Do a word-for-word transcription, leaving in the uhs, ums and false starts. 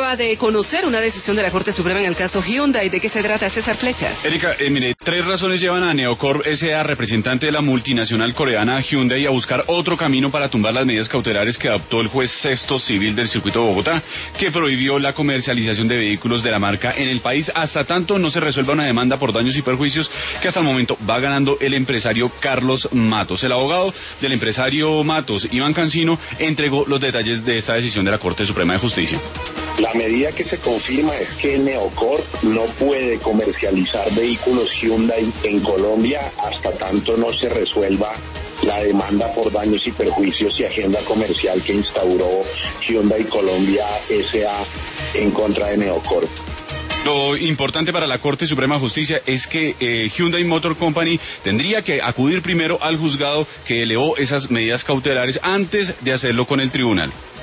acaba de conocer una decisión de la Corte Suprema en el caso Hyundai. ¿De qué se trata, César Flechas? Erika, eh, mire, tres razones llevan a Neocorp S A, representante de la multinacional coreana Hyundai, a buscar otro camino para tumbar las medidas cautelares que adoptó el juez sexto civil del circuito de Bogotá, que prohibió la comercialización de vehículos de la marca en el país hasta tanto no se resuelva una demanda por daños y perjuicios que hasta el momento va ganando el empresario Carlos Matos. El abogado del empresario Matos, Iván Cancino, entregó los detalles de esta decisión de la Corte Suprema de Justicia. La medida que se confirma es que Neocorp no puede comercializar vehículos Hyundai en Colombia hasta tanto no se resuelva la demanda por daños y perjuicios y agenda comercial que instauró Hyundai Colombia S A en contra de Neocorp. Lo importante para la Corte Suprema de Justicia es que eh, Hyundai Motor Company tendría que acudir primero al juzgado que elevó esas medidas cautelares antes de hacerlo con el tribunal.